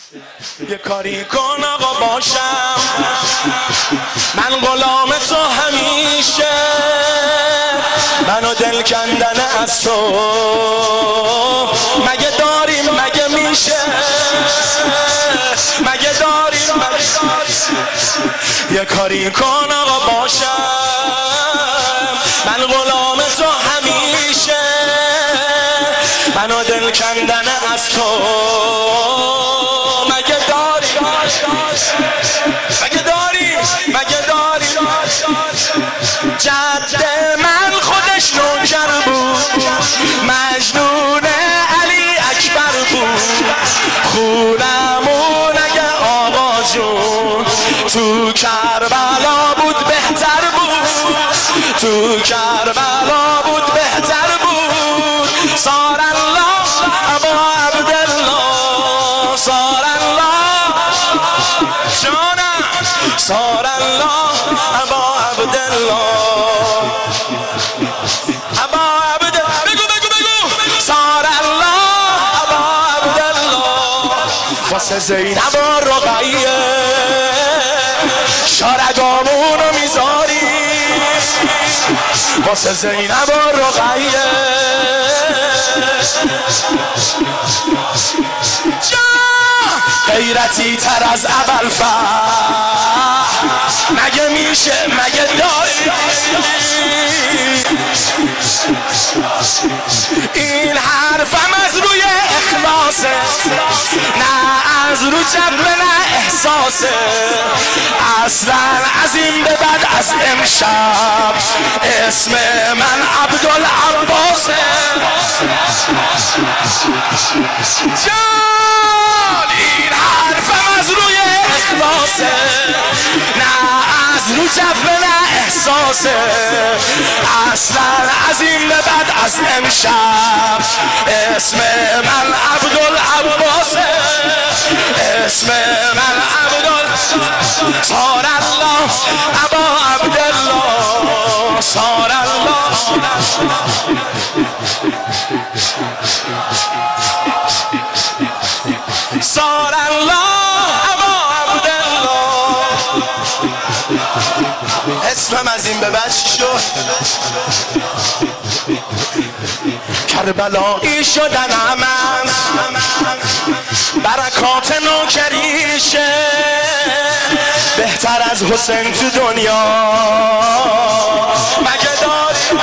یه کاری کن آقا باشم، من غلام تو همیشه، منو دل کندن از تو مگه داریم مگه میشه، مگه داریم یه کاری کن آقا باشم، من غلام تو همیشه، منو دل کندن از تو مگه داریم مگه داریم مگه داریم. جد من خودش نوکر بود، مجنون علی اکبر بود، خونمون اگه آقا جون تو کربلا بود بهتر بود، تو کربلا بود بهتر بود. صار الله ابا عبدالله، صار الله جانم، صار الله ابا عبدالله، ابا عبدالله، بگو بگو بگو، صار الله ابا عبدالله. واسه زینب و رقیه شارگامونو میذاری، واسه زینب و رقیه غیرتی تر از اول مگه میشه مگه داری. این حرفم از روی اخلاصه، نه از رو جبه نه احساسه، اصلا از این به بعد از امشب اسم من عبدالعباسه. جان این حرفم از روی اخلاصه، نه از رو جبه نه احساسه، اصلا از این به بعد از امشب اسم من عبدالعباسه، اسم من عبدالعباسه. صار الله ابا عبدالله، صار الله. صار الله ابا عبدالله. اسمم از این به بعد شد کربلایی شدنم من، برکات نوکریشه، بهتر از حسین تو دنیا مگه داریم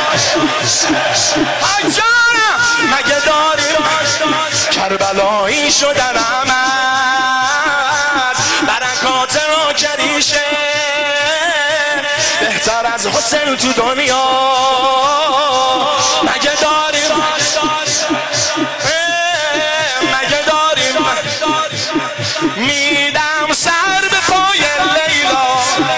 مگه داریم. کربلایی شدنم از برکات نوکریشه، بهتر از حسین تو دنیا مگه داریم مگه داریم. میدم سر به پای لیلا،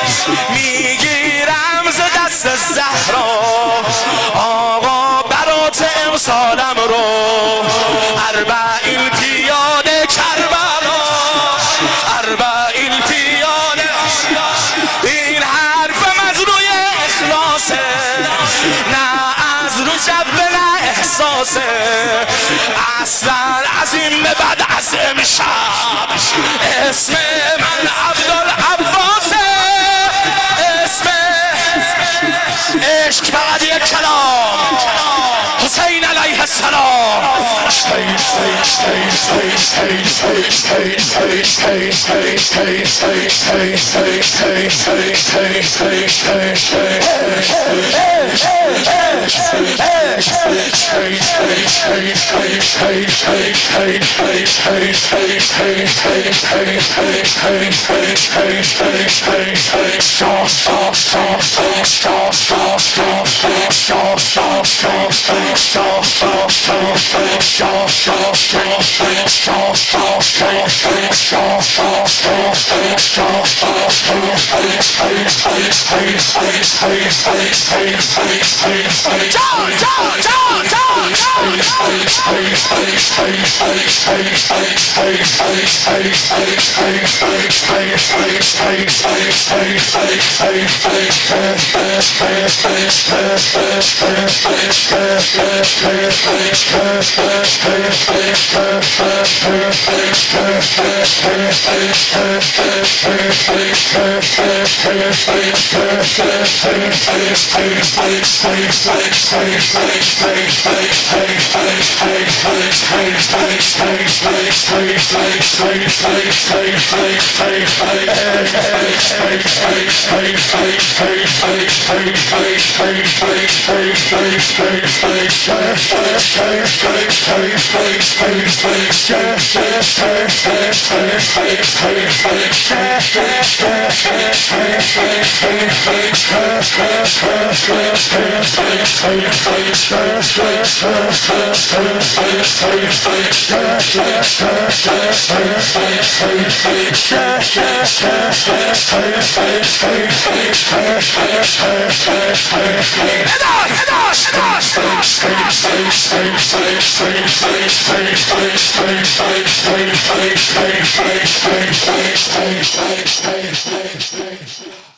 میگیرم ز دست زهرا، آقا برات امسالم رو اربعین پیاده کربلا، اربعین پیاده. این حرفم از روی اخلاصه، نه از رو جبه نه احساسه، اصلا از این به بعد از امشب اسم من عبدالعباسه، اسم عشق فقط یک کلام، حسین علیه السلام.